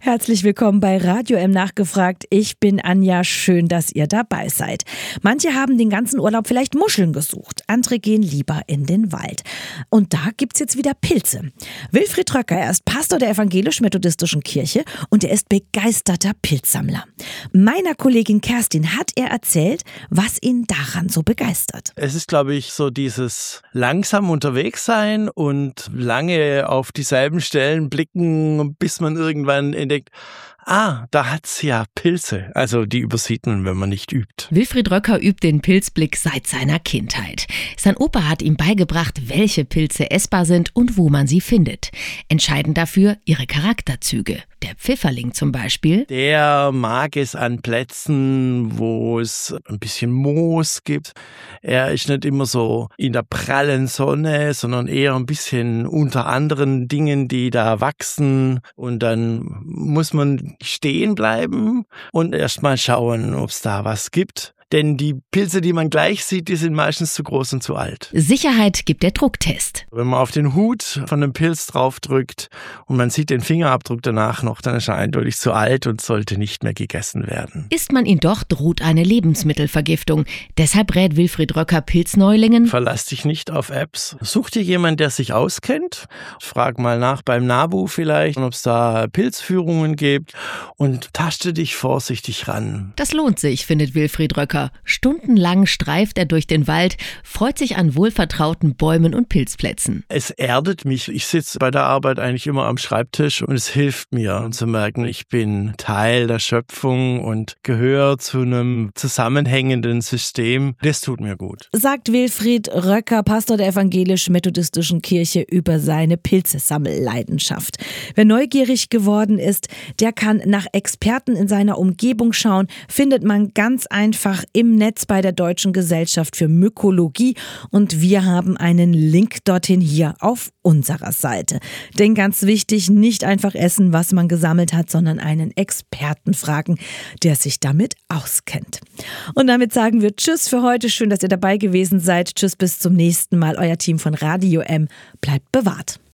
Herzlich willkommen bei Radio M nachgefragt. Ich bin Anja, schön, dass ihr dabei seid. Manche haben den ganzen Urlaub vielleicht Muscheln gesucht, andere gehen lieber in den Wald. Und da gibt's jetzt wieder Pilze. Wilfried Röcker, er ist Pastor der Evangelisch-Methodistischen Kirche und er ist begeisterter Pilzsammler. Meiner Kollegin Kerstin hat er erzählt, was ihn daran so begeistert. Es ist, glaube ich, so dieses langsam unterwegs sein und lange auf dieselben Stellen blicken, bis man irgendwann entdeckt, da hat's ja Pilze. Also die übersieht man, wenn man nicht übt. Wilfried Röcker übt den Pilzblick seit seiner Kindheit. Sein Opa hat ihm beigebracht, welche Pilze essbar sind und wo man sie findet. Entscheidend dafür ihre Charakterzüge. Der Pfifferling zum Beispiel. Der mag es an Plätzen, wo es ein bisschen Moos gibt. Er ist nicht immer so in der prallen Sonne, sondern eher ein bisschen unter anderen Dingen, die da wachsen. Und dann muss man stehen bleiben und erst mal schauen, ob es da was gibt. Denn die Pilze, die man gleich sieht, die sind meistens zu groß und zu alt. Sicherheit gibt der Drucktest. Wenn man auf den Hut von einem Pilz draufdrückt und man sieht den Fingerabdruck danach noch, dann ist er eindeutig zu alt und sollte nicht mehr gegessen werden. Isst man ihn doch, droht eine Lebensmittelvergiftung. Deshalb rät Wilfried Röcker Pilzneulingen: Verlass dich nicht auf Apps. Such dir jemanden, der sich auskennt. Frag mal nach beim NABU vielleicht, ob es da Pilzführungen gibt und taste dich vorsichtig ran. Das lohnt sich, findet Wilfried Röcker. Stundenlang streift er durch den Wald, freut sich an wohlvertrauten Bäumen und Pilzplätzen. Es erdet mich. Ich sitze bei der Arbeit eigentlich immer am Schreibtisch und es hilft mir zu merken, ich bin Teil der Schöpfung und gehöre zu einem zusammenhängenden System. Das tut mir gut. Sagt Wilfried Röcker, Pastor der Evangelisch-Methodistischen Kirche, über seine Pilzesammelleidenschaft. Wer neugierig geworden ist, der kann nach Experten in seiner Umgebung schauen. Findet man ganz einfach im Netz bei der Deutschen Gesellschaft für Mykologie und wir haben einen Link dorthin hier auf unserer Seite. Denn ganz wichtig, nicht einfach essen, was man gesammelt hat, sondern einen Experten fragen, der sich damit auskennt. Und damit sagen wir Tschüss für heute. Schön, dass ihr dabei gewesen seid. Tschüss, bis zum nächsten Mal. Euer Team von Radio M bleibt bewahrt.